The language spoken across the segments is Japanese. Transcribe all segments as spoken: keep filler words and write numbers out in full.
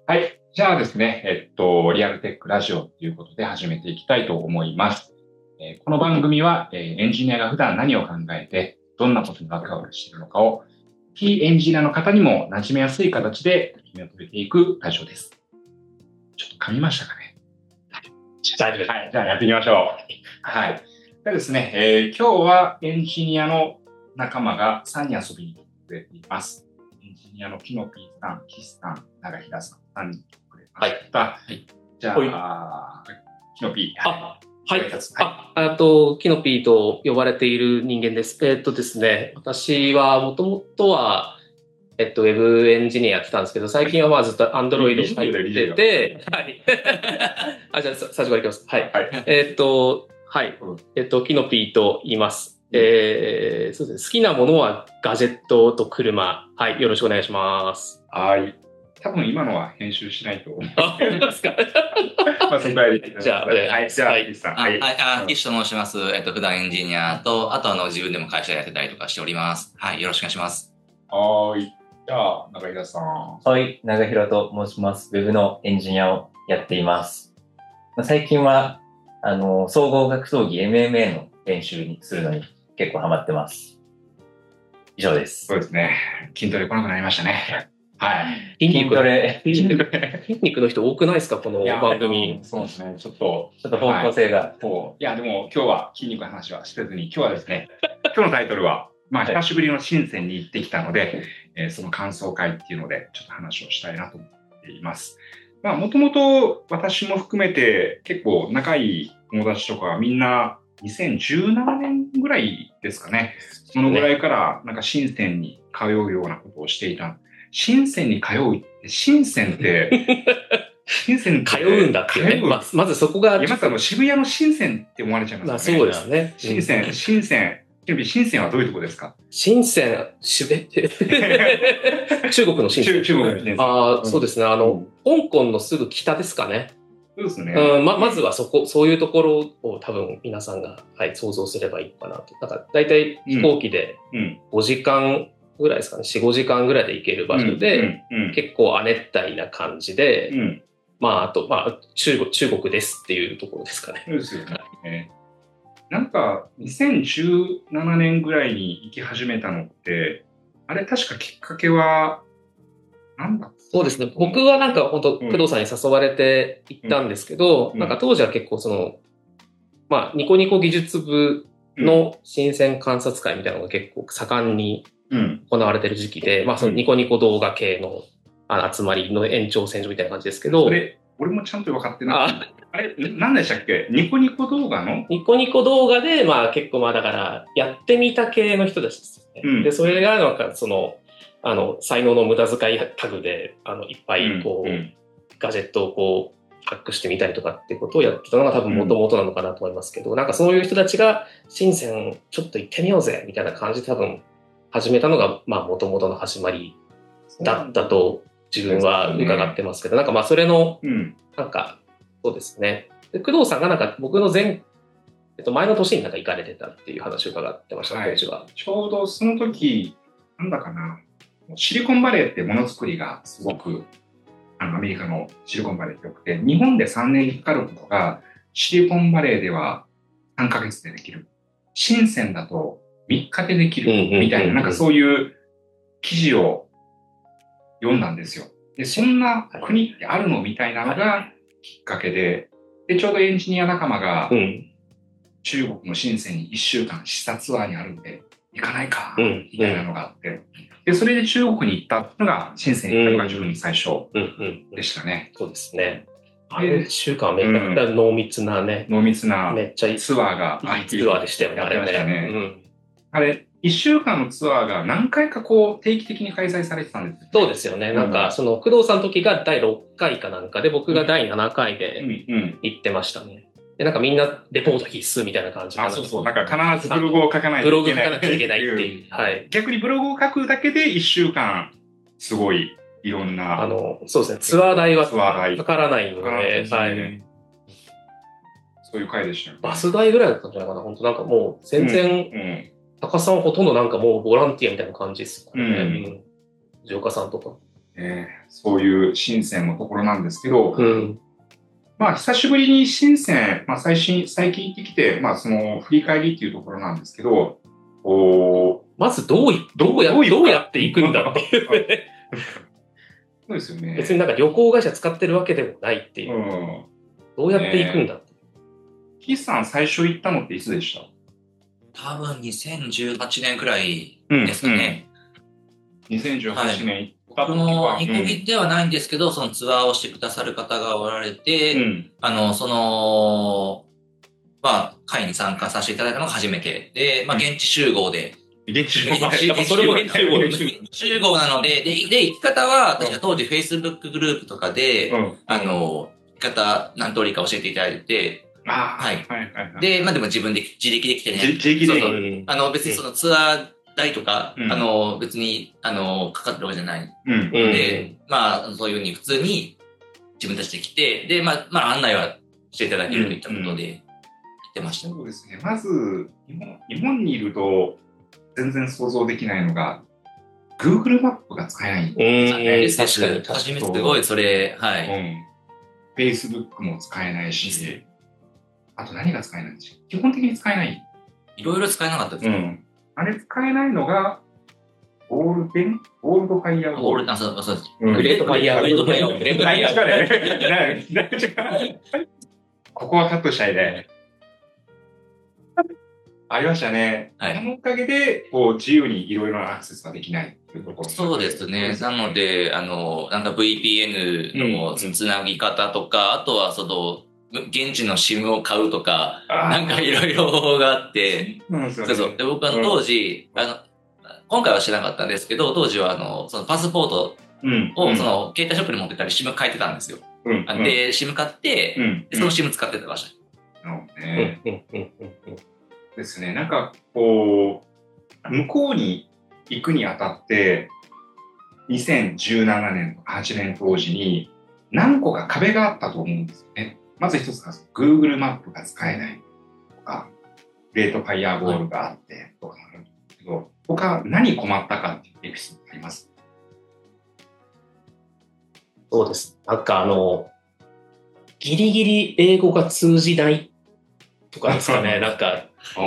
はい。じゃあですね、えっと、リアルテックラジオということで始めていきたいと思います。えーこの番組は、えーエンジニアが普段何を考えて、どんなことにワクワクしているのかを、非エンジニアの方にも馴染めやすい形で決めを取れていくラジオです。ちょっと噛みましたかね。 大丈夫です。 はい。じゃあやっていきましょう。はい。ではですね、えー今日はエンジニアの仲間がさんにん遊びに来てくれています。エンジニアのキノピーさん、キスさん、長平さん、さんにん来てくれました。はい。じゃあ、キノピー。 あ、はい。 はいあ、あと、キノピーと呼ばれている人間です。えーっとですね、私はもともとは、えっと、ウェブエンジニアやってたんですけど、最近はまあずっと Android 入ってて、はい。あ、じゃあ、さ最初からいきます。はい。 はい。 えーっと、はいうん。 えっと、キノピーと言います。えー、そうですね。好きなものはガジェットと車。はい。よろしくお願いします。 はい。多分今のは編集しないと思う。 あ、本当ですか。 まあ、そこからじゃあ、 はい。じゃあ、 はいキスさん。 あ、はい、あ、 うん岸と申します。えっと、普段エンジニアと、あとあの、自分でも会社やってたりとかしております。はい、よろしくお願いします。 はーい。じゃあ、中平さん。 はい、長広と申します。ウェブのエンジニアをやっています。まあ最近は、あの、総合格闘技 エムエムエー の練習にするのに結構ハマってます。以上ですそ。うですね。筋トレ来なくなりましたね。はい。 筋肉筋トレ、 筋肉筋肉の人多くないですかこのいや番組。 そうですね。ちょっと、 ちょっと方向性が、 そう。いや、でも今日は筋肉の話はせずに、今日はですね、今日のタイトルは、まあ、 はい久しぶりの深センに行ってきたので、えーその感想会っていうので、ちょっと話をしたいなと思っています。まあ、もともと私も含めて結構仲いい友達とかはみんなにせんじゅうななねんぐらいですかね。そのぐらいからなんか深センに通うようなことをしていた。深センに通うって、深センって、深センって通うんだっていうね。 通うまあ、まずそこが。 いや、まずあの渋谷の深センって思われちゃいまあ、 ますよね。 そうですね。 深セン、深セン。深センはどういうとこですか？ 深セン、しべって。中国の深セン。 中中国の深センああ、 うんそうですね。あの、香港のすぐ北ですかね。 そうですね。 うん、ま、まずはそこ、そういうところを多分皆さんが、はい、想像すればいいのかなと。だから、だいたい飛行機でうん。 ごじかんぐらいですかね。よん、ごじかんぐらいで行ける場所で、 うん、うん、 結構亜熱帯な感じで、 うん。 まあ、あと、まあ、中国、中国ですっていうところですかね。 そうですよね。なんか、にせんじゅうななねんぐらいに行き始めたのって、あれ確かきっかけは、なんだそうですね。僕はなんか本当、 うん工藤さんに誘われて行ったんですけど、 うんなんか当時は結構その、まあ、ニコニコ技術部の新鮮観察会みたいなのが結構盛んにうん。 行われてる時期で、まあそのニコニコ動画系のあの集まりの延長線上みたいな感じですけど、 それ、俺もちゃんと分かってなあい。あれ、何でしたっけ？ニコニコ動画のニコニコ動画で、まあ結構まあだから、やってみた系の人たちですよね。 うんで、それがなんかその、あの、才能の無駄遣いタグで、あの、いっぱいこう、 うんうんガジェットをこう、ハックしてみたりとかっていうことをやってたのが多分元々なのかなと思いますけど、なんかそういう人たちが、深センちょっと行ってみようぜみたいな感じで多分始めたのが、まあ元々の始まりだったと自分は伺ってますけど、なんかまあそれの、 うん。 なんか、そうですね。で工藤さんがなんか僕の前、えっと、前の年になんか行かれてたっていう話を伺ってました、 はい当時は。 ちょうどその時、なんだかな、シリコンバレーってものづくりがすごく、あの、アメリカのシリコンバレーってよくて、日本でさんねんかかることが、シリコンバレーではさんかげつでできる。深センだとみっかでできる。 うんうんうんうんみたいな、なんかそういう記事を読んだんですよ。で、そんな国ってあるのみたいなのがきっかけで、で、ちょうどエンジニア仲間がうん。 中国の深センにいっしゅうかん視察ツアーにあるんで、行かないか、 うんみたいなのがあって、で、それで中国に行ったのが、深センに行ったのが自分最初うんうん。 でしたね。 そうですね。あでれ、いっしゅうかんめちゃくちゃ濃密なね、 濃密なめっちゃいいツアーが、 いいツアーでしたよね、 やってあれましたね。 ね。 あれ、いっしゅうかんのツアーが何回かこう定期的に開催されてたんですよ。 そうですよね。なんか、その、工藤さんの時がだいろっかいかなんかで、僕がだいななかいうんでうん。 行ってましたね。で、なんかみんなレポート必須みたいな感じで。 あ、そうそう。なんか必ずブログを書かないブロといけない。 グ書かなきゃいけないっていう。はい。 逆にブログを書くだけでいっしゅうかん、すごいいろんな。 あの、そうですね。ツアー代はツアー代かからないのかからないで、 ですねはい。 そういう回でしたよね。 バス代ぐらいだったんじゃないかな。本当なんかもう、全然、 うん。 高さんほとんどなんかもうボランティアみたいな感じですよね。 うんうん。藤岡さんとか。 えー、そういう深センのところなんですけど、 うん、 まあ、久しぶりに深セン、まあ、最新、最近行ってきて、まあ、その、振り返りっていうところなんですけど、おまずどうい、どうや、 どういうかどうやって行くんだっていうね。 そうですよね。 別になんか旅行会社使ってるわけでもないっていうう。 ん。 どうやって行くんだって。 岸さん最初行ったのっていつでした？ 多分にせんじゅうはちねんくらいですかね。 にせんじゅうはちねん行ったこ時は、 の、ニコギではないんですけど、そのツアーをしてくださる方がおられて、 うん、 あの、その、まあ、会に参加させていただいたのが初めてで、まあ、現地集合で、 現地集合。 やっぱそれも現地集合です集合なので、で、で、行き方は、確か当時 Facebook グループとかで、 うん、 あの、行き方何通りか教えていただいて、 あはいはいはいはい。 で、まあでも自分で自力で来てね。 自自力でそうそうあの、別にそのツアー代とか、 うんあの、別に、あの、かかってるわけじゃない。 うん。 で、まあ、そういうふうに普通に自分たちで来て、で、まあ、まあ案内はしていただけるといったことで、行ってました。 そうですね。まず、日本、日本にいると、全然想像できないのが、Google マップが使えないんですよね。 うん、確かに。 初めすごい、それ、はうい。 ん。Facebook も使えないし、あと何が使えないんですか？基本的に使えない。 いろいろ使えなかったですね。 うん。あれ使えないのが、ゴールデンゴールドファイヤーゴールド。 あ、そう、そうです。 うんグレートファイヤー。 グレートファイヤー。 グレートファイヤー。 ここはカットしたいね。ありましたね。 はいそのおかげで、こう、自由にいろいろなアクセスができないっていうところ。 そうですね。なので、あの、なんか ブイピーエヌ のつなぎ方とか、あとはその、現地の SIM を買うとか、なんかいろいろ方法があって、 そうそうそうそう。で、僕あの当時、あの、今回は知らなかったんですけど、当時はあの、そのパスポートを、その、携帯ショップに持ってたり SIM 変えてたんですよ。 うん、 で、SIM 買って、でその SIM 使ってたました。 ね。ですね。なんか、こう、向こうに行くにあたって、にせんじゅうななねんとかはちねん当時に何個か壁があったと思うんですよね。まず一つが Google マップが使えないとか、グレートファイヤーゴールがあってとかなんですけど、他何困ったかっていうエピソードあります？ そうです。なんかあの、ギリギリ英語が通じないとかですかね。なんか、うん、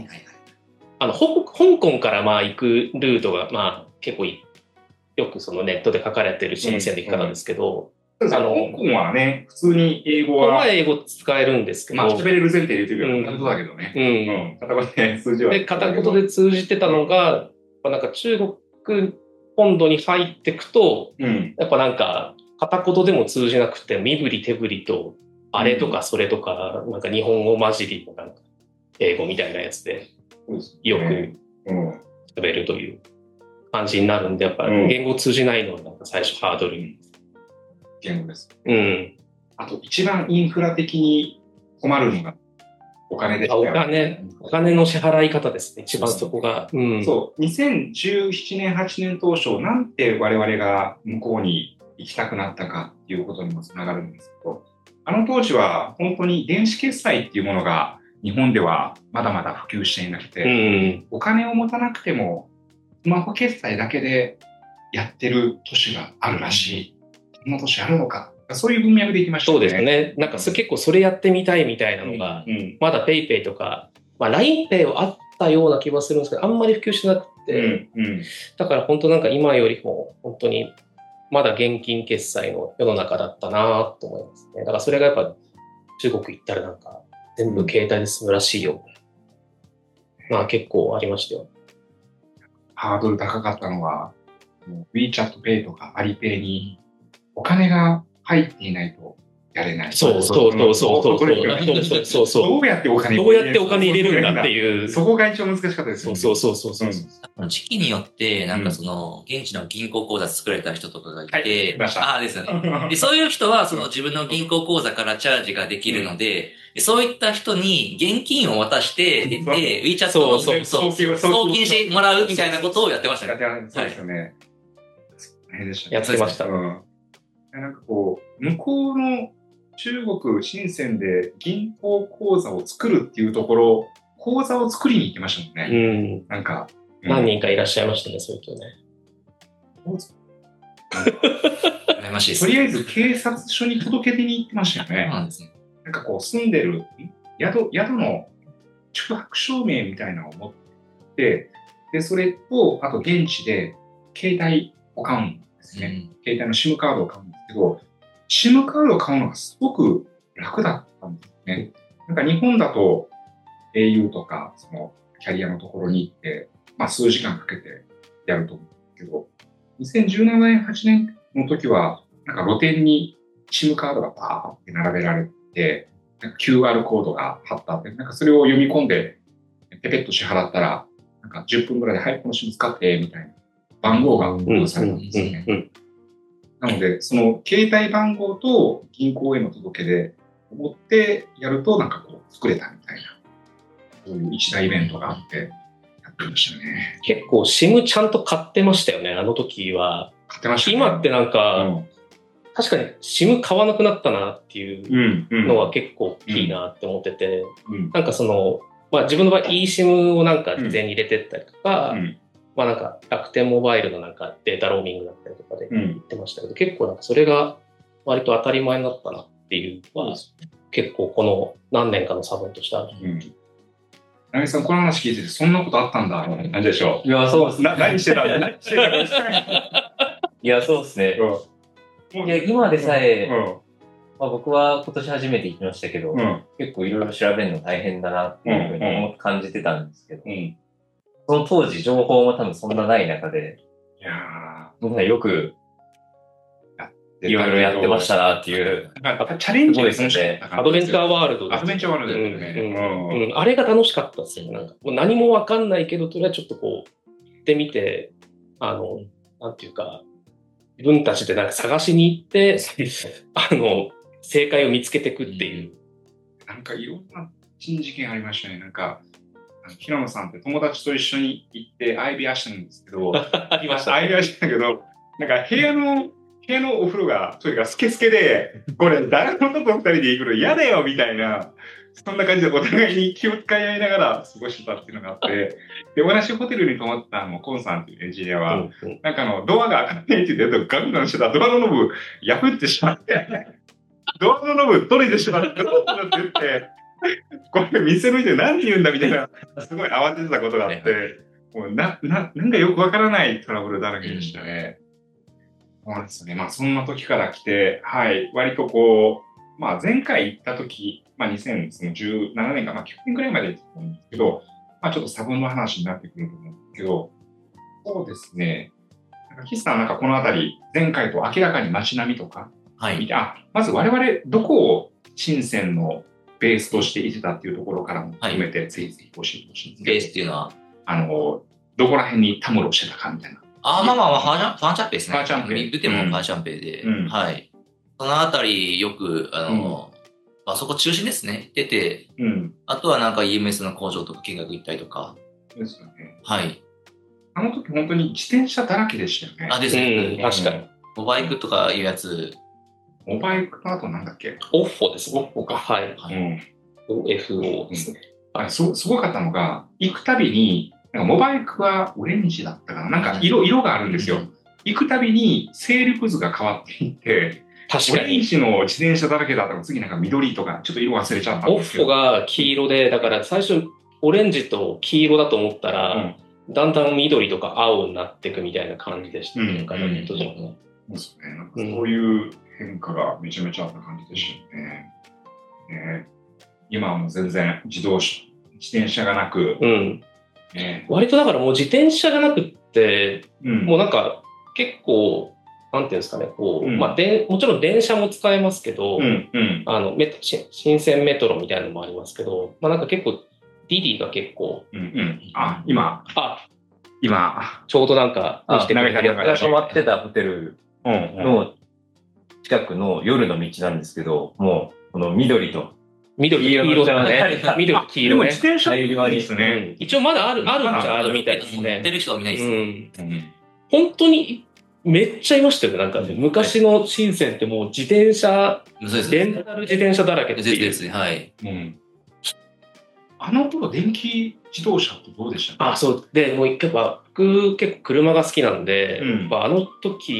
あの、香港からまあ行くルートがまあ結構いよくそのネットで書かれてる新鮮な行き方ですけど、 うんうん、あの香港はね、普通に英語は。 英語使えるんですけど。 まあ、喋れる前提で言ってるようなことだけどね。うん。うん。片言で通じは。 で、片言で通じてたのが、なんか中国本土に入っていくと、うん、やっぱなんか片言でも通じなくて、身振り手振りと、あれとかそれとか、なんか日本語混じりとか、英語みたいなやつで、よく喋るという感じになるんで、やっぱ言語通じないのはなんか最初ハードルに。 言語です。 うん。 あと一番インフラ的に困るのがお金です、ね。 お金、お金の支払い方ですね。一番そこが。 うん、そう。にせんじゅうななねん、はちねん当初、なんて我々が向こうに行きたくなったかっていうことにもつながるんですけど、あの当時は本当に電子決済っていうものが日本ではまだまだ普及していなくて、うん、お金を持たなくてもスマホ決済だけでやってる都市があるらしい。そんな都市あるのか。そういう文脈で行きましたね。 そうですね。なんか結構それやってみたいみたいなのが、うんうん、まだ PayPay とか、まあ、ラインペイ はあったような気はするんですけど、あんまり普及しなくて、うんうん、だから本当なんか今よりも本当にまだ現金決済の世の中だったなと思いますね。だからそれがやっぱ中国行ったらなんか全部携帯で済むらしいよ。うん、まあ結構ありましたよ。 ハードル高かったのは、WeChat Pay とか Alipay にお金が入っていないとやれない。 そうそうそうそうそうそうそうそう。 どうやってお金どうやってお金入れるんだっていう。 そこが一番難しかったですよね。 そうそうそうそう。 うん、時期によって、なんかその、現地の銀行口座作られた人とかがいて、 はい、 ああですよね。で、そういう人は、その自分の銀行口座からチャージができるので、うん、そういった人に現金を渡して、で、WeChat を送金してもらうみたいなことをやってましたね。 そうですよね。 やってました。 うんなんかこう、向こうの中国、深センで銀行口座を作るっていうところ、口座を作りに行きましたもんね。 うん。 なんか、 うん、何人かいらっしゃいましたね、そういう人ね。 羨ましいですね。 とりあえず警察署に届け出に行ってましたよそうね。 なんですね。 なんかこう住んでる宿、宿の宿泊証明みたいなのを持って、で、それと、あと現地で携帯を買うんですね。 うん携帯の SIM カードを買うんですけど、SIM カードを買うのがすごく楽だったんですね。なんか日本だと エーユー とか、そのキャリアのところに行って、まあ数時間かけてやると思うんですけど、にせんじゅうななねん、はちねんの時は、なんか露店に SIM カードがバーって並べられて、なんか キューアール コードが貼ってあって、なんかそれを読み込んで、ペペッと支払ったら、なんかじゅっぷんぐらいで、はい、この SIM 使って、みたいな番号が付与されたんですよね。なので、その携帯番号と銀行への届け出を持ってやると、なんかこう作れたみたいな、そういう一大イベントがあって、やってましたね。 結構 SIM ちゃんと買ってましたよね、あの時は。 買ってましたね。 今ってなんか、 うん確かに SIM 買わなくなったなっていううんうんのは結構大きいなって思ってて、 うんなんかその、まあ自分の場合 eSIM をなんか事前に入れてったりとか、 うんまあなんか楽天モバイルのなんかデータローミングだったりとかでうん言ってましたけど、結構なんかそれが割と当たり前になったなっていうのは、結構この何年かの差分としてある。 うんなぎさん、この話聞いてて、そんなことあったんだ、何でしょう。 いや、そうですね。 な何してた何してたいや、そうですね。 うんいや、今でさえ、 うんまあ、僕は今年初めて行きましたけど、 うん結構いろいろ調べるの大変だなっていうふうに思って感じてたんですけど、 うんその当時情報も多分そんなない中で、 いや僕はよくーいろいろやってましたなっていう。 なんかチャレンジが楽しかったアドベンチャーーワールドアドベンチャーワールドだようんね。 うんうんあれが楽しかったですよ。なんかもう何もわかんないけど、とりあえずちょっとこう、行ってみて、あの、なんていうか、自分たちでなんか探しに行って、あの、正解を見つけていくっていう。 なんかいろんな珍事件ありましたね。なんか、あの平野さんって友達と一緒に行って相部屋したんですけど、 ありました相部屋したけど、なんか部屋の、部屋のお風呂がとにかくスケスケで、これ誰のとこ二人で行くの嫌だよみたいな、そんな感じでお互いに気を使い合いながら過ごしてたっていうのがあって、で、同じホテルに泊まったあの、コンさんっていうエンジニアは、 うんうんなんかあの、ドアが開かないって言って、ガンガンしてたドアのノブ破ってしまって、ドアのノブ取れてしまって、どうするって言って、これ店の人何て言うんだみたいな、すごい慌ててたことがあって、もうな、な、なんかよくわからないトラブルだらけでしたね。そうなんですよね。まあそんな時から来て、はい、割とこう、まあ前回行った時、まあにせんじゅうななねんか、まあきゅうねんくらいまで行ったんですけど、まあちょっと差分の話になってくると思うんですけど、そうですね。なんか岸さんなんかこのあたり、前回と明らかに街並みとか、 はい。 見て、あ、まず我々どこを深センのベースとしていてたっていうところからも含めて、ぜひぜひ教えてほしいんですけど、 ベースっていうのは、 あの、どこら辺にたむろしてたかみたいな。 あー、まあまあまあ、ファーチャン、ファーチャンペイですね。 ファーチャンペイ見てもファーチャンペイで、 うんはい。そのあたりよく、あの、あそこ中心ですね。出て、 うん。 あとはなんか イーエムエス の工場とか見学行ったりとか、 ですよね。 はい。 あの時本当に自転車だらけでしたよね。 あ、ですね。 うん確かに。 モバイクとかいうやつ、 モバイクの後なんだっけオッフォですね。 オッフォかはい。 はいうん。 オーエフオー ですね。 あれす、すごかったのが、行くたびに、なんかモバイクはオレンジだったかななんか色、色があるんですよ。行くたびに勢力図が変わっていって、 確かに。 オレンジの自転車だらけだったら次なんか緑とか、ちょっと色忘れちゃったんオッですけど。 フォが黄色で、だから最初オレンジと黄色だと思ったら、だんだん緑とか青になっていくみたいな感じでしたね。 うんなんかね当時のねそうですね。なんかそういう変化がめちゃめちゃあった感じでしたよね。ね今はもう全然自動車、自転車がなく、 うん。 ね割とだからもう自転車がなくって、 うんもうなんか結構、なんていうんですかね、こう、 うんまあで、もちろん電車も使えますけど、 うんうんあのメトし新線メトロみたいなのもありますけど、まあなんか結構、ディディが結構、 うんうんあ、今、 あ、 今、 ちょうどなんか、 あ来てくれてる長い長い僕が泊まってたホテルうんうんの近くの夜の道なんですけど、もう、この緑と、 緑、黄色だね。緑、黄色ねでも自。転車いいですうね。 ん一応まだある、あるっちゃあるみたいです乗ってね。 る人はいないです。 うん。 うん本当に、めっちゃいましたよね。なんかね、昔の深センってもう自転車、 そうです。 レンタル自転車だらけっていう。 ですですね。はい。 うんあの頃電気自動車ってどうでしたか？ あ、そう。で、もう一回は、僕結構車が好きなんで、 うんやっぱあの時、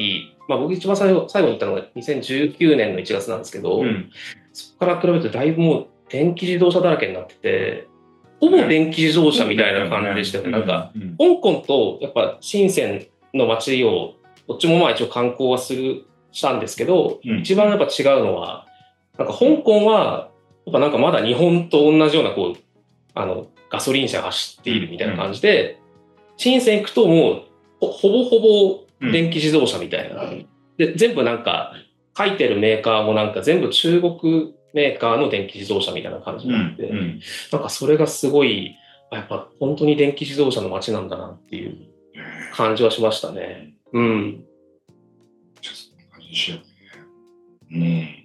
まあ僕一番最後、最後に行ったのがにせんじゅうきゅうねんのいちがつなんですけど、うん、そこから比べるとだいぶもう電気自動車だらけになってて、ほぼ電気自動車みたいな感じでしたよね。なんか、香港とやっぱ深センの街を、どっちもまあ一応観光はする、したんですけど、うん、一番やっぱ違うのは、なんか香港は、やっぱなんかまだ日本と同じようなこう、あの、ガソリン車が走っているみたいな感じで、深セン行くともう、ほぼほぼ電気自動車みたいな。うん、で、全部なんか、書いてるメーカーもなんか全部中国メーカーの電気自動車みたいな感じになって、うんうん、なんかそれがすごい、やっぱ本当に電気自動車の街なんだなっていう感じはしましたね。うん。 ちょっとそんな感じにしようね。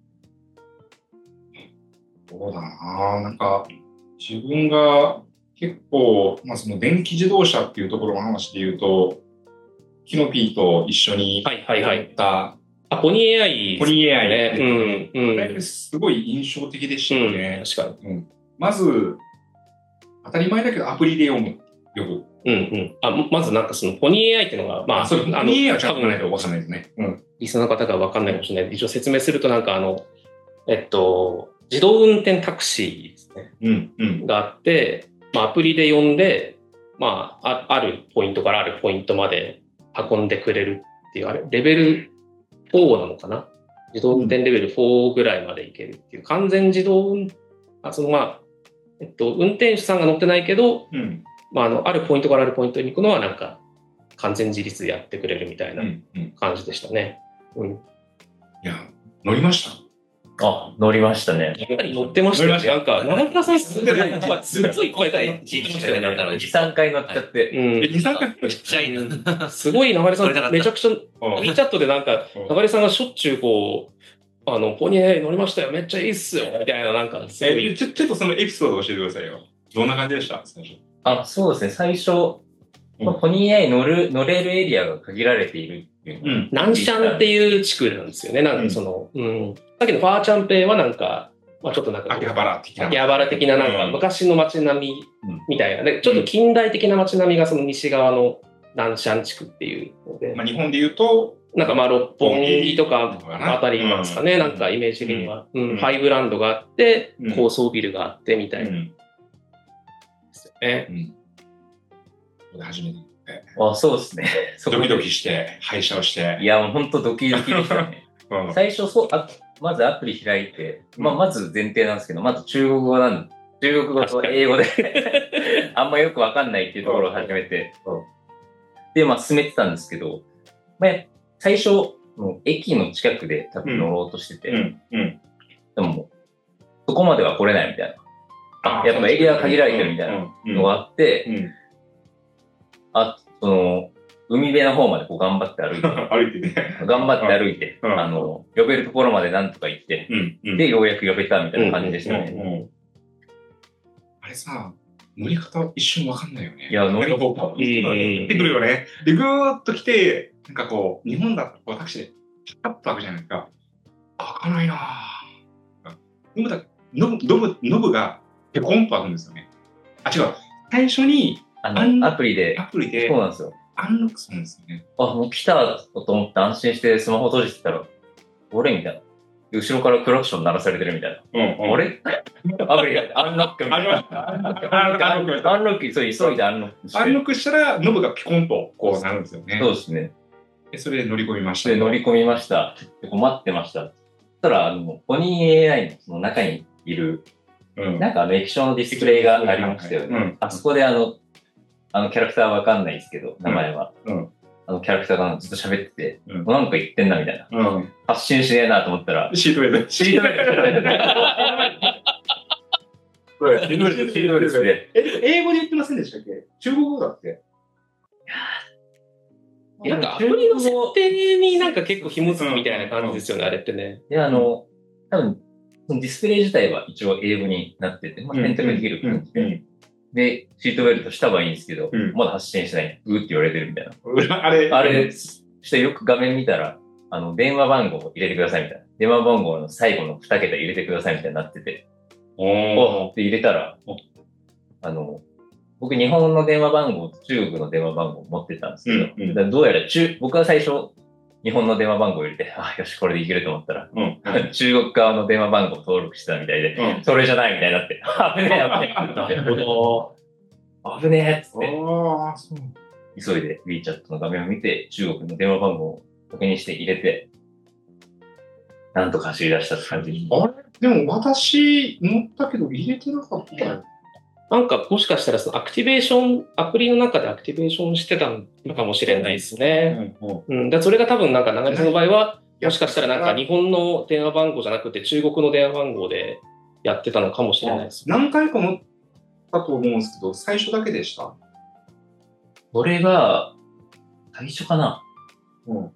うん。そうだな。なんか、自分が結構、まあその電気自動車っていうところの話で言うと、キノピーと一緒にはいはいはい。 た、 あ、ポニー エーアイ、 ポニー エーアイね。 うん。 うん。すごい印象的でしたよね。 うん、確かに。 うん。まず、当たり前だけどアプリで読む。読む。 うんうん。あ、まずなんかそのポニー エーアイ っていうのが、まあ、 それ、ポニー エーアイ はちゃんとないとわかんないですね。 うん。リスナーの方がわかんないかもしれない。一応説明するとなんかあの、えっと、自動運転タクシーですね。 うんうん。 があって、まあアプリで呼んで、まあ、あ、あるポイントからあるポイントまで運んでくれるっていう、あれ、レベルフォーなのかな？自動運転レベルフォーぐらいまでいけるっていう、完全自動運、あ、そのまあ、えっと、運転手さんが乗ってないけど、うん、まあ、あの、あるポイントからあるポイントに行くのはなんか、完全自立でやってくれるみたいな感じでしたね。うん。うん、いや、乗りました。 あ、乗りましたね。 やっぱり乗ってましたよね。なんか、長倉さんすごい、すごい声がいい。 に、さんかい乗っちゃって。 うん。 に、さんかいめっちゃいいな。 すごい長倉さん、めちゃくちゃ、WeChat チャットでなんか、長倉さんがしょっちゅうこう、あの、ポニー乗りましたよ、めっちゃいいっすよ、みたいな、なんか、 え、ちょ、ちょっとそのエピソード教えてくださいよ。どんな感じでした最初。 あ、そうですね、最初、まあ、ポニー乗る、乗れるエリアが限られているっていう。 うん。ナンシャンっていう地区なんですよね、なんかその、うん。さっきのファーチャンペイはなんか、まあちょっとなんか、 秋葉原的な。 秋葉原的ななんか、昔の街並みみたいな、で、ちょっと近代的な街並みがその西側のナンシャン地区っていうので。 まあ日本で言うと、 なんかまあ六本木とかあたりなんですかね、なんかイメージ的には。うん。ハイブランドがあって、高層ビルがあってみたいな。ですよね。うん。 これ初めて。 あ、そうですね。 ドキドキして、配車をして。 いや、もうほんとドキドキでしたね。うん、最初そうあ、まずアプリ開いて、まあ、まず前提なんですけど、まず中国語なん中国語と英語であんまよくわかんないっていうところを始めて、で、まあ、進めてたんですけど、まあ、最初、もう駅の近くで多分乗ろうとしてて、うんうん、でも、そこまでは来れないみたいな。やっぱエリアが限られてるみたいなのがあって、うんうん、あ、その、海辺の方までこう頑張って歩いて。 歩いてね。 頑張って歩いて、うん、あの、呼べるところまでなんとか行って、うんうん、で、ようやく呼べたみたいな感じでしたね。うんうんうん、 あれさ、乗り方一瞬わかんないよね。 いや、乗り方。 行ってくるよね。で、ぐーっと来て、なんかこう、日本だとこうタクシーで、ピタッと開くじゃないですか。開かないなぁ。ノブだ、ノブ、ノブ、ノブがペコンと開くんですよね。あ、違う。最初に、 あの、アプリで。 アプリで。 そうなんですよ。 アンロックするんですよね。 あ、もう来たと思って安心してスマホ閉じてたら、俺みたいな。後ろからクラクション鳴らされてるみたいな。うん、うん。あれアプリがアンロックみたいな。アンロック。アンロック、そう、急いでアンロックして。 アンロックしたら、ノブがピコンとこうなるんですよね。 そうですね。 で、それで乗り込みました。 で、乗り込みました。で、待ってました。そしたら、あの、ポニー エーアイ のその中にいる、うん、なんかあの液晶のディスプレイがありましたよね。うん、あそこであの、あのキャラクターはわかんないですけど、名前は。うんうんあのキャラクターがずっと喋ってて、うん、なんか言ってんなみたいな、うん。発信しねえなと思ったら、 シートベルト。 シートベルト。シートベルト。シートベルトで。 え、英語で言ってませんでしたっけ？中国語だって。 いや、なんかアプリの設定になんか結構紐づくみたいな感じですよね、あれってね。 で、あの、多分、ディスプレイ自体は一応英語になってて、まあ、選択できる感じで。で、シートベルトしたはいいんですけど、うん、まだ発信してない。うーって言われてるみたいな。あれあれ、してよく画面見たら、あの、電話番号を入れてくださいみたいな。電話番号の最後のに桁入れてくださいみたいになってて。おーって入れたら、あの、僕日本の電話番号と中国の電話番号を持ってたんですけど、うんうん、どうやら中、僕は最初、 日本の電話番号を入れて、あ、よし、これでいけると思ったら、 うん。 中国側の電話番号を登録してたみたいで、 うんそれじゃないみたいになって、危ねえ、危ねえ。なるほど。危ねえっつって、 ああ、そう。 急いで WeChat の画面を見て、中国の電話番号を確認して入れて、なんとか走り出したって感じ。 あれでも私乗ったけど入れてなかったよ。 なんかもしかしたらそのアクティベーション、アプリの中でアクティベーションしてたのかもしれないですね。 うんうんうん。だそれが多分なんか流れさんの場合は、 いやもしかしたらなんか日本の電話番号じゃなくて中国の電話番号でやってたのかもしれないです。 何回か乗ったと思うんですけど、最初だけでした。 これが、最初かなうん。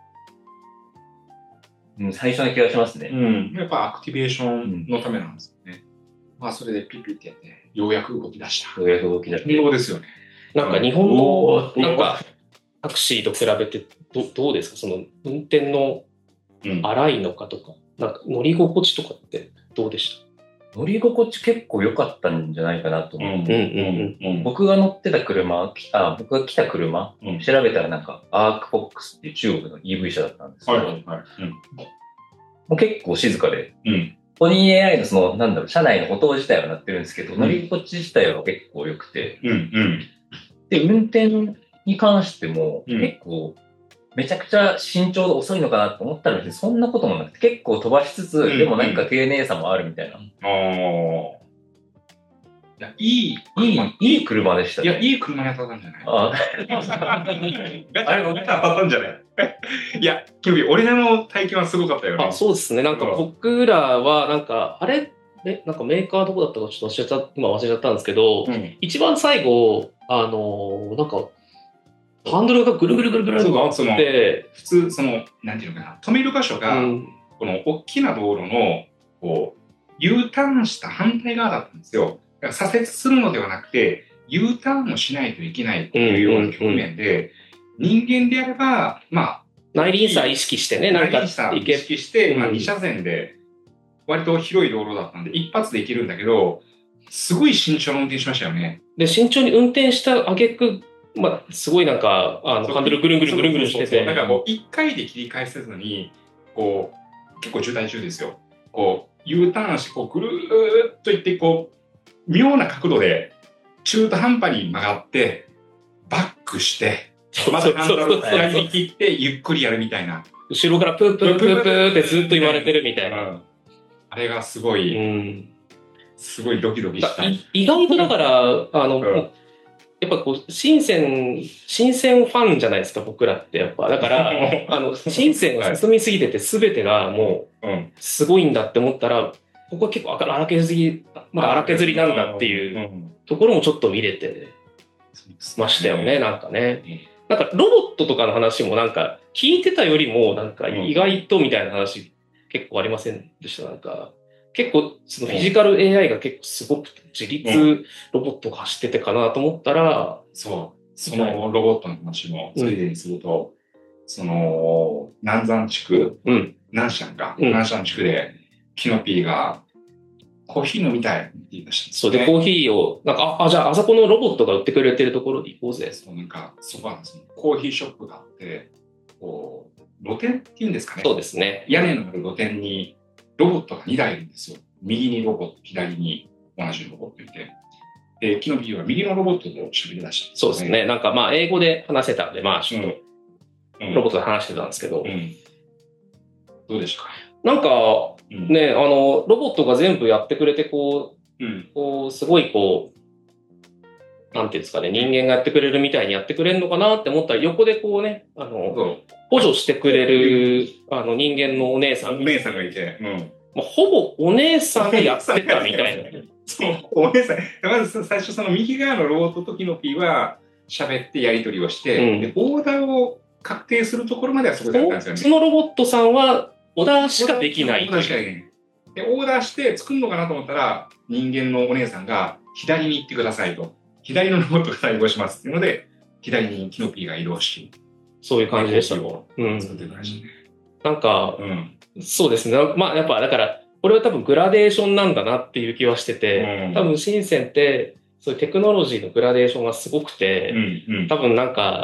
うん、最初な気がしますね。 うん。やっぱアクティベーションのためなんですよね。まあそれでピッピッてやって、ようやく動き出した。 ようやく動き出して。 本当ですよね。 なんか日本の、 おーなんかタクシーと比べてどどうですかその運転のうん。 荒いのかとか、なんか乗り心地とかってどうでし乗り心地結構良かったんじゃないかなと思う。 うんうんうんうん。 僕が乗ってた車、きあ僕が来た車、 うん調べたらなんか、アークフォックスっていう中国の イーブイ 車だったんですけど、 はいはいはい。 もう結構静かで、 うん。うん。 ポニー エーアイ のその、なんだろう、車内の音自体は鳴ってるんですけど、 うん乗り心地自体は結構良くて、 うんうん。 で、運転に関しても、 うん結構、めちゃくちゃ慎重で遅いのかなと思ったら別にそんなこともなくて、結構飛ばしつつ、 うんでもなんか丁寧さもあるみたいな。 ああ。いや、いい、 いい、いい車でしたね。 いや、いい車に当たったんじゃないああれ、僕当たったんじゃないいや、キュービー、俺らの体験はすごかったよね。 たあ、そうですね。なんか僕らは、なんか、あれえ、なんかメーカーどこだったかちょっと忘れちゃった、今忘れちゃったんですけど、 うん。 一番最後、あのーなんか、ハンドルがぐるぐるぐるぐるそうか、そのっ、て、 普通、その、なんていうのかな、止める場所うが、 ん、 この大きな道路の、こう、U ターンした反対側だったんですよ。だから左折するのではなくて、U ターンをしないといけないというような局面で、人間であれば、まあ、 内輪差意識してね、なんか、 内輪差を意いけ、 識して、まあ、 うんに車線で、割と広い道路だったんで、一発で行けるんだけど、すごい慎重な運転しましたよね。 で、慎重に運転した挙句、まあ、すごいなんか、あの、 そうハンドルぐるんぐるんぐるんぐるんしててそうそうそうだ、からもう一回で切り返せずに、こう、結構渋滞中ですよ。こう、U ターンして、こう、ぐるーっと行って、こう、妙な角度で、中途半端に曲がって、バックして、またハンドルを左に切って、ゆっくりやるみたいな。 後ろからプープープープーってずっと言われてるみたいな。 うんあれがすごうい、 ん。 すごいドキドキした。 い意外とだから、あの、 うんやっぱこう、深セン、深センファンじゃないですか、僕らってやっぱ。だから、あの、深センが進みすぎてて全てがもう、 うん。 すごいんだって思ったら、ここは結構荒削り、まだ荒削りなんだっていううんところもちょっと見れてましたよね、なんかね。なんかロボットとかの話もなんか聞いてたよりもなんか意外とみたいな話結構ありませんでした。なんか結構そのフィジカル エーアイが結構すごくて自立ロボットが走っててかなと思ったら、 そう。そのロボットの話もついでにすると、その、南山地区、 うん。 南山か、 うん南山地区で、キノピーが、コーヒー飲みたいって言い出したんですそうで、コーヒーを、なんか、あ、あじゃああそこのロボットが売ってくれてるところに行こうぜ。 そうなんか、そこはそのコーヒーショップがあって、こう、露店っていうんですかね。 そうですね。 屋根のある露店にロボットがにだいいるんですよ。右にロボット、左に同じロボットいて。で、キノピーは右のロボットと喋り出したんそうですね。なんかまあ英語で話せたんで、まあちょっうん。 とうんロボットで話してたんですけど、 うん。どうでしたかなんかうん。 ね、あの、ロボットが全部やってくれて、こう、 うん。 こう、すごいこう、なんていうんですかね、人間がやってくれるみたいにやってくれるのかなって思ったら、横でこうね、あの、 そう。 補助してくれる、あの、人間のお姉さん。 お姉さんがいて、うん。 まあ、ほぼお姉さんがやってたみたいな。 そう、お姉さん。まず最初その右側のロボットとキノピーは喋ってやり取りをして、 うんで、オーダーを確定するところまではそこでやったんですよね。 そのロボットさんは、オーダーしかできない。 オーダーしかできない。で、オーダーして作るのかなと思ったら、人間のお姉さんが左に行ってくださいと。左のロボットが対応しますっていうので、左にキノピーが移動し、 そういう感じでした。 をうん。 作ってくれましたね。 なんか、 うん。 そうですね。まあ、やっぱ、だから、これは多分グラデーションなんだなっていう気はしてて、 うん多分、深センって、そういうテクノロジーのグラデーションがすごくて、 うん。うん。 多分なんか、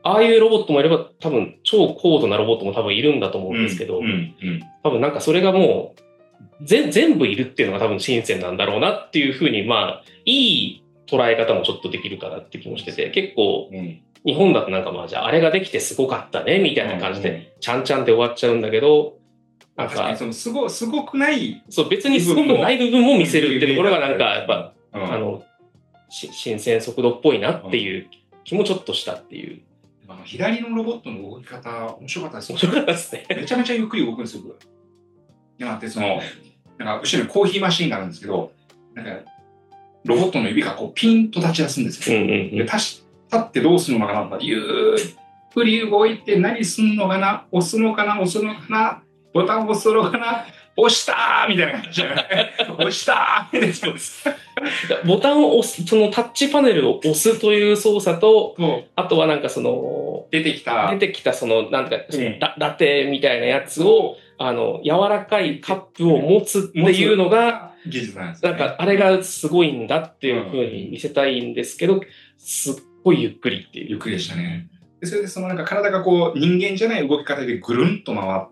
ああいうロボットもいれば、多分超高度なロボットも多分いるんだと思うんですけど、 うんうんうん多分なんかそれがもう、全全部いるっていうのが多分新鮮なんだろうなっていうふうに、まあ、いい捉え方もちょっとできるかなって気もしてて、結構、 うん日本だとなんかまあじゃああれができてすごかったねみたいな感じで、ちゃんちゃんで終わっちゃうんだけど、なんか確かにそのすごすごくないそう別にすごくない部分も見せるっていうところがなんかやっぱ、 うんあのし新鮮速度っぽいなっていう気もちょっとしたっていう。 あの左のロボットの動き方面白かったですよ面白かったですね。 めちゃめちゃゆっくり動くんですよ。でなんてそのなんか後ろにコーヒーマシンがあるんですけど、なんかロボットの指がこうピンと立ち出すんですよ。 うんうんうんで立し立ってどうするのかな、ゆっくり動いて何すんのかな、押すのかな、押すのかな、ボタン押すのかな、押したーみたいな感じで、押したーみたいなです。 ボタンを押す、そのタッチパネルを押すという操作と、 そうあとはなんかその、 出てきた、 出てきたその、なんか、そのうんララテみたいなやつを、あの、柔らかいカップを持つっていうのが、 技術なんですよね。 なんか、あれがすごいんだっていう風に見せたいんですけど、すっごいゆっくりっていう。 ゆっくりでしたね。でそれでそのなんか体がこう人間じゃない動き方でぐるんと回って、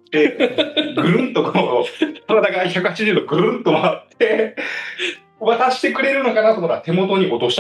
ぐるんとこう、体がひゃくはちじゅうどぐるんと回って、渡してくれるのかなと思ったら手元に落とした。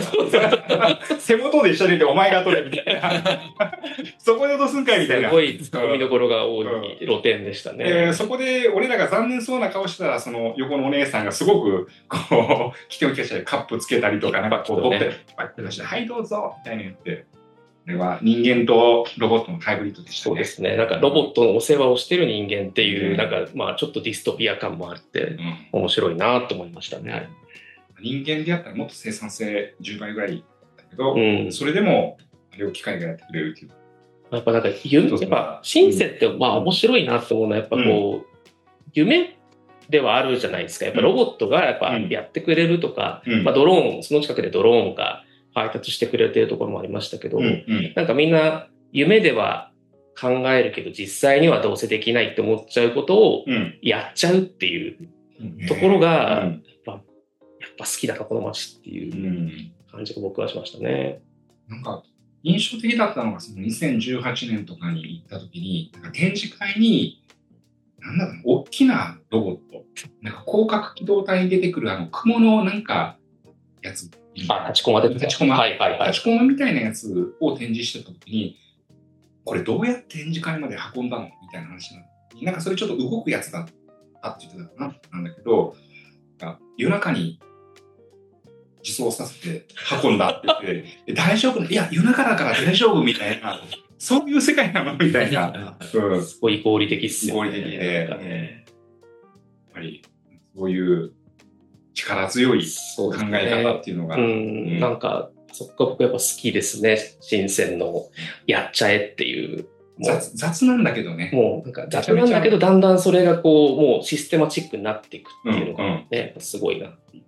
手元で一緒にいてお前が取れみたいな。そこで落とすんかいみたいな。 すごい突っ込みどころが多い露店でしたね。 えー、そこで俺らが残念そうな顔してたら、その横のお姉さんがすごく、こう、来ておきしてカップつけたりとか、なんかこう取って、パッて出して、はいどうぞみたいに言って、これは人間とロボットのハイブリッドでしたね。 そうですね。なんかロボットのお世話をしてる人間っていう、 うん、 なんかまあちょっとディストピア感もあって、 うん、 面白いなと思いましたね。 人間でやったらもっと生産性じゅうばいぐらいだけど、 うん、 それでもあれを機械がやってくれるっていう。 やっぱなんか夢、やっぱシンセってまあ面白いなと思うのはやっぱこう、うん、夢ではあるじゃないですか。やっぱロボットがやっぱやってくれるとか、うん、まあドローン、その近くでドローンが配達してくれてるところもありましたけど、うんうん、なんかみんな夢では考えるけど実際にはどうせできないって思っちゃうことをやっちゃうっていうところが、うんやっぱ好きだなこの街っていう感じが僕はしましたね。 なんか印象的だったのがそのにせんじゅうはちねんとかに行った時になんか展示会になんだろう大きなロボットなんか広角機動隊に出てくるあの雲のなんかやつあ立ちコマで立ちコマ、 はいはいはい、 立ちコマみたいなやつを展示してた時にこれどうやって展示会まで運んだのみたいな話なのなんかそれちょっと動くやつだったって言ってたかななんだけど夜中に自走させて運んだって言って大丈夫いや夜中だから大丈夫みたいなそういう世界なのみたいな、 うん、すごい合理的っすよね。 合理的で、ね、やっぱりそういう力強い考え方っていうのが、 ねうんうん、なんかそこが僕やっぱ好きですね。新鮮のやっちゃえっていう。 雑, 雑なんだけどね。 もうなんか雑なんだけどだんだんそれがこうもうシステマチックになっていくっていうのがね、うんうん、すごいなっていう。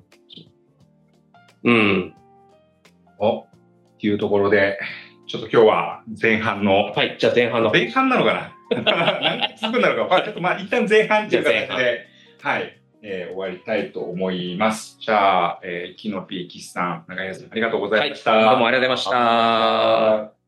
うん。 おっていうところで、ちょっと今日は前半の。 はい、じゃあ前半の。 前半なのかな何回続くんだろうか。まあ、ちょっとまあ一旦前半っていう形で、はい、えー、終わりたいと思います。じゃあ、えー、キノピーキスさん、長井さん、ありがとうございました。 はい、どうもありがとうございました。